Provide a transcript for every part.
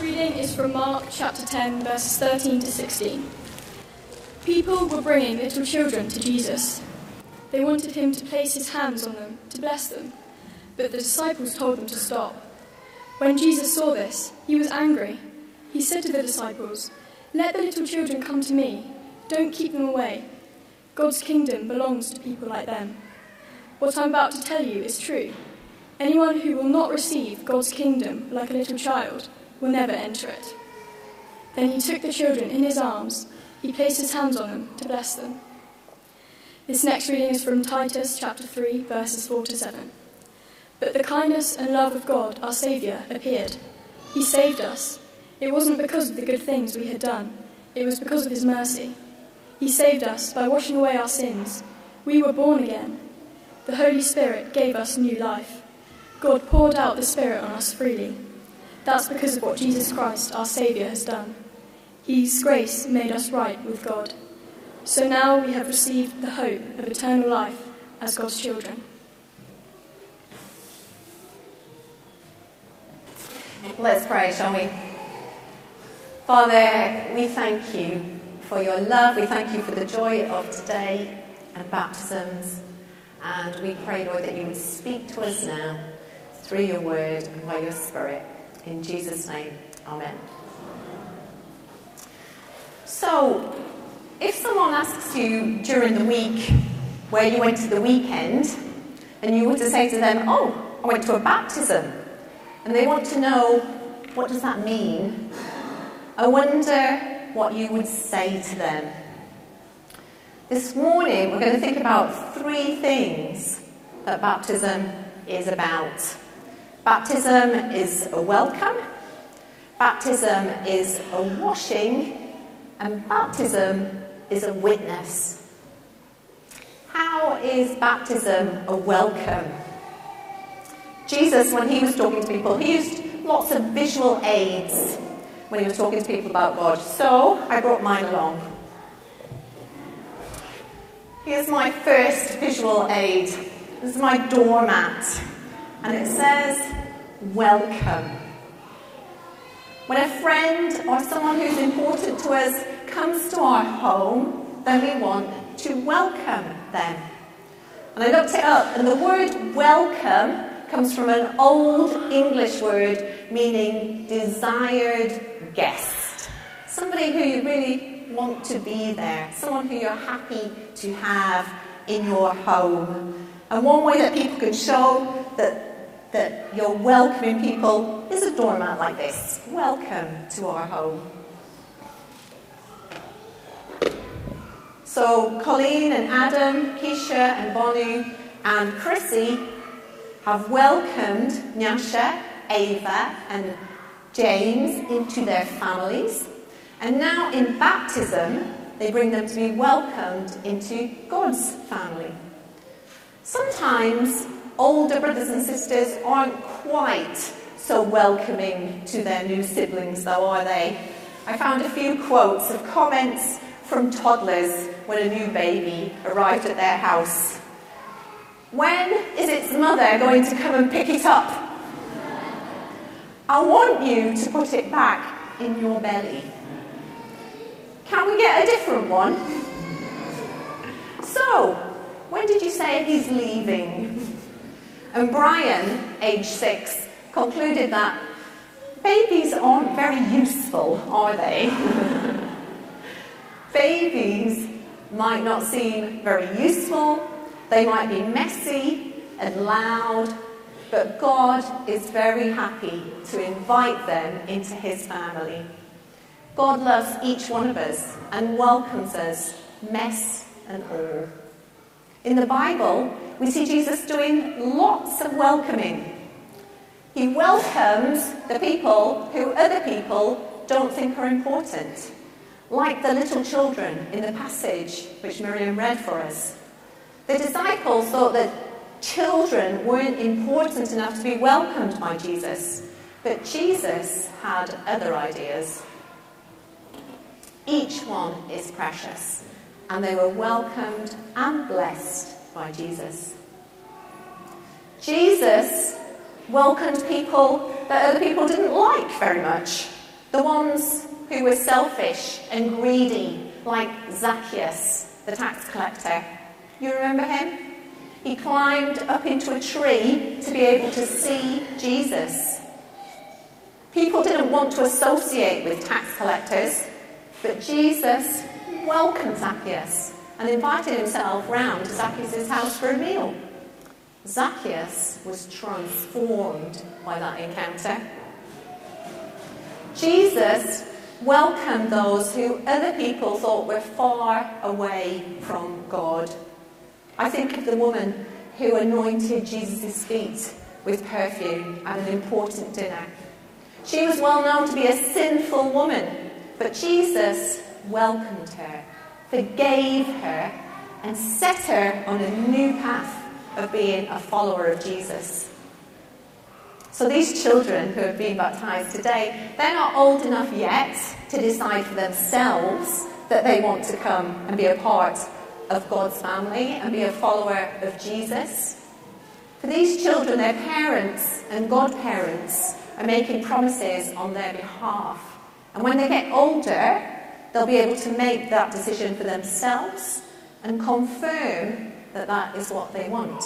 reading is from Mark chapter 10, verses 13 to 16. People were bringing little children to Jesus. They wanted him to place his hands on them, to bless them, but the disciples told them to stop. When Jesus saw this, he was angry. He said to the disciples, "Let the little children come to me. Don't keep them away. God's kingdom belongs to people like them. What I'm about to tell you is true. Anyone who will not receive God's kingdom like a little child will never enter it." Then he took the children in his arms. He placed his hands on them to bless them. This next reading is from Titus chapter 3, verses 4 to 7. But the kindness and love of God, our Saviour, appeared. He saved us. It wasn't because of the good things we had done. It was because of his mercy. He saved us by washing away our sins. We were born again. The Holy Spirit gave us new life. God poured out the Spirit on us freely. That's because of what Jesus Christ, our Saviour, has done. His grace made us right with God. So now we have received the hope of eternal life as God's children. Let's pray, shall we? Father, we thank you for your love. We thank you for the joy of today and baptisms. And we pray, Lord, that you would speak to us now through your word and by your Spirit. In Jesus' name, amen. So, if someone asks you during the week where you went to the weekend, and you were to say to them, "Oh, I went to a baptism," and they want to know, what does that mean? I wonder what you would say to them. This morning, we're going to think about 3 things that baptism is about. Baptism is a welcome, baptism is a washing, and baptism is a witness. How is baptism a welcome? Jesus, when he was talking to people, he used lots of visual aids when he was talking to people about God. So, I brought mine along. Here's my first visual aid. This is my doormat. And it says, "Welcome." When a friend or someone who's important to us comes to our home, then we want to welcome them. And I looked it up, and the word welcome comes from an old English word meaning desired guest. Somebody who you really want to be there, someone who you're happy to have in your home. And one way that people can show that you're welcoming people is a doormat like this. Welcome to our home. So Colleen and Adam, Keisha and Bonu and Chrissy have welcomed Nyasha, Ava and James into their families. And now in baptism, they bring them to be welcomed into God's family. Sometimes older brothers and sisters aren't quite so welcoming to their new siblings, though, are they? I found a few quotes of comments from toddlers when a new baby arrived at their house. "When is its mother going to come and pick it up? I want you to put it back in your belly. Can we get a different one? So, when did you say he's leaving?" And Brian, age 6, concluded that babies aren't very useful, are they? Babies might not seem very useful, they might be messy and loud, but God is very happy to invite them into his family. God loves each one of us and welcomes us, mess and all. In the Bible, we see Jesus doing lots of welcoming. He welcomes the people who other people don't think are important, like the little children in the passage which Miriam read for us. The disciples thought that children weren't important enough to be welcomed by Jesus, but Jesus had other ideas. Each one is precious, and they were welcomed and blessed by Jesus. Jesus welcomed people that other people didn't like very much. The ones who were selfish and greedy, like Zacchaeus, the tax collector. You remember him? He climbed up into a tree to be able to see Jesus. People didn't want to associate with tax collectors, but Jesus welcomed Zacchaeus and invited himself round to Zacchaeus' house for a meal. Zacchaeus was transformed by that encounter. Jesus welcomed those who other people thought were far away from God. I think of the woman who anointed Jesus' feet with perfume at an important dinner. She was well known to be a sinful woman, but Jesus welcomed her, forgave her, and set her on a new path of being a follower of Jesus. So these children who have been baptized today, they're not old enough yet to decide for themselves that they want to come and be a part of God's family and be a follower of Jesus. For these children, their parents and godparents are making promises on their behalf. And when they get older, they'll be able to make that decision for themselves and confirm that that is what they want.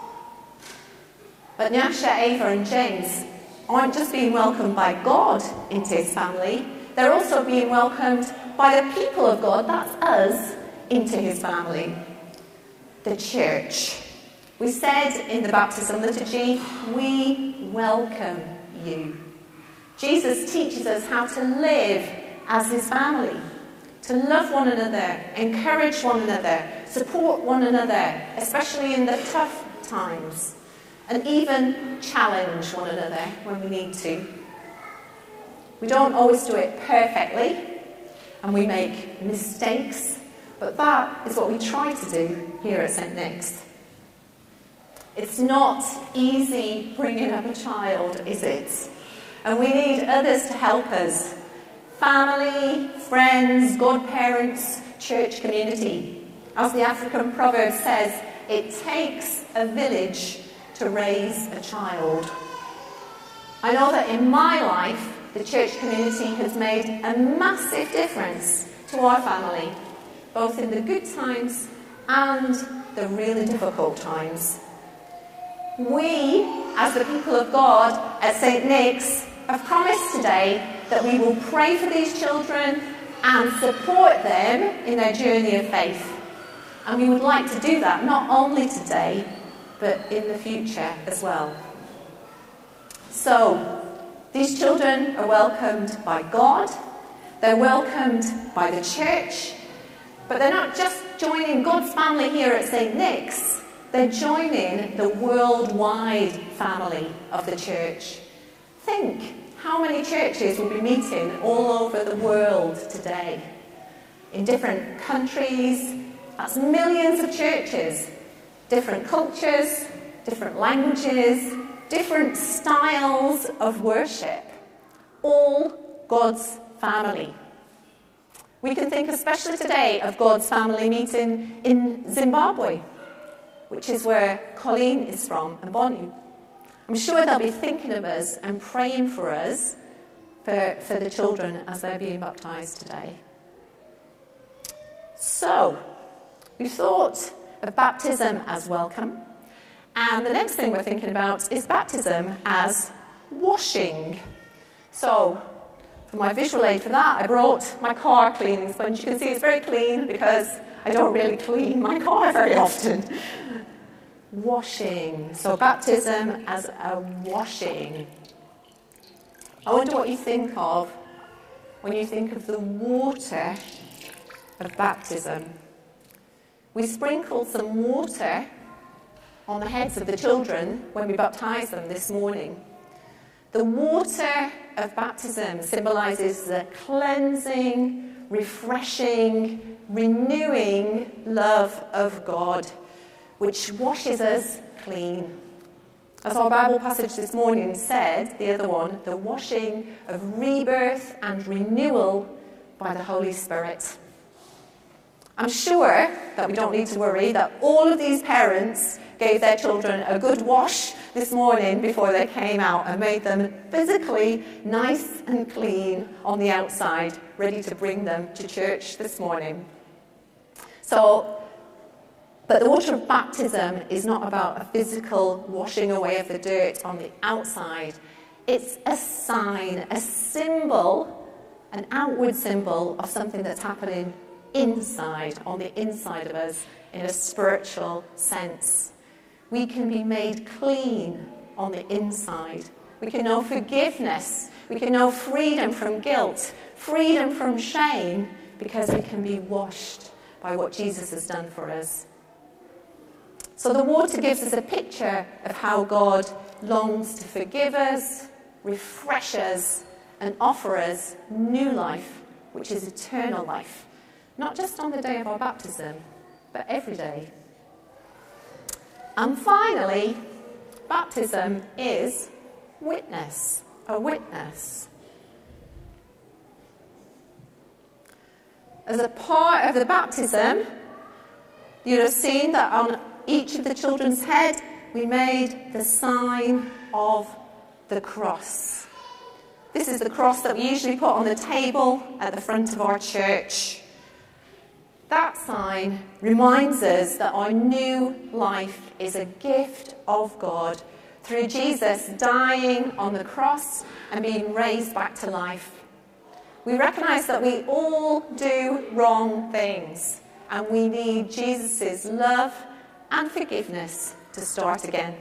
But Nyasha, Ava and James aren't just being welcomed by God into his family, they're also being welcomed by the people of God, that's us, into his family, the church. We said in the baptism liturgy, we welcome you. Jesus teaches us how to live as his family, to love one another, encourage one another, support one another, especially in the tough times, and even challenge one another when we need to. We don't always do it perfectly, and we make mistakes, but that is what we try to do here at St. Nick's. It's not easy bringing up a child, is it? And we need others to help us. Family, friends, godparents, church community. As the African proverb says, it takes a village to raise a child. I know that in my life, the church community has made a massive difference to our family, both in the good times and the really difficult times. We, as the people of God at St. Nick's, have promised today that we will pray for these children and support them in their journey of faith. And we would like to do that not only today, but in the future as well. So, these children are welcomed by God, they're welcomed by the church, but they're not just joining God's family here at St. Nick's, they're joining the worldwide family of the church. Think how many churches will be meeting all over the world today. In different countries, that's millions of churches. Different cultures, different languages, different styles of worship. All God's family. We can think especially today of God's family meeting in Zimbabwe, which is where Colleen is from, and Bonnie. I'm sure they'll be thinking of us and praying for us, for the children as they're being baptised today. So, we thought of baptism as welcome, and the next thing we're thinking about is baptism as washing. So, for my visual aid for that, I brought my car cleaning sponge. You can see it's very clean because I don't really clean my car very often. Washing. So baptism as a washing. I wonder what you think of when you think of the water of baptism. We sprinkled some water on the heads of the children when we baptized them this morning. The water of baptism symbolises the cleansing, refreshing, renewing love of God, which washes us clean. As our Bible passage this morning said, the other one, the washing of rebirth and renewal by the Holy Spirit. I'm sure that we don't need to worry that all of these parents gave their children a good wash this morning before they came out and made them physically nice and clean on the outside, ready to bring them to church this morning. But the water of baptism is not about a physical washing away of the dirt on the outside. It's a sign, a symbol, an outward symbol of something that's happening inside, on the inside of us, in a spiritual sense. We can be made clean on the inside. We can know forgiveness. We can know freedom from guilt, freedom from shame, because we can be washed by what Jesus has done for us. So the water gives us a picture of how God longs to forgive us, refresh us, and offer us new life, which is eternal life. Not just on the day of our baptism, but every day. And finally, baptism is witness, a witness. As a part of the baptism, you'd have seen that on each of the children's head, we made the sign of the cross. This is the cross that we usually put on the table at the front of our church. That sign reminds us that our new life is a gift of God through Jesus dying on the cross and being raised back to life. We recognize that we all do wrong things, and we need Jesus' love and forgiveness to start again.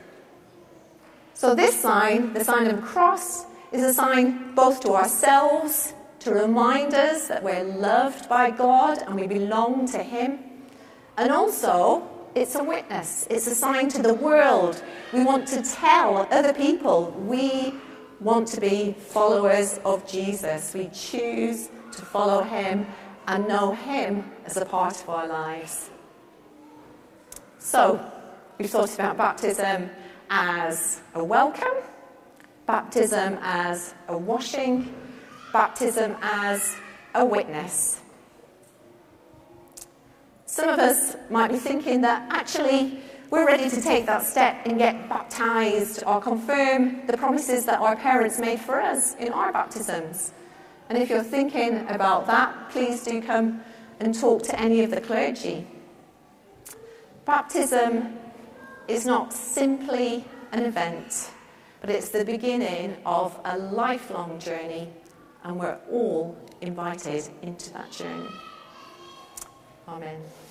So this sign, the sign of the cross, is a sign both to ourselves, to remind us that we're loved by God and we belong to Him. And also, it's a witness. It's a sign to the world. We want to tell other people we want to be followers of Jesus. We choose to follow Him and know Him as a part of our lives. So, we've thought about baptism as a welcome, baptism as a washing, baptism as a witness. Some of us might be thinking that actually we're ready to take that step and get baptized or confirm the promises that our parents made for us in our baptisms. And if you're thinking about that, please do come and talk to any of the clergy. Baptism is not simply an event, but it's the beginning of a lifelong journey, and we're all invited into that journey. Amen.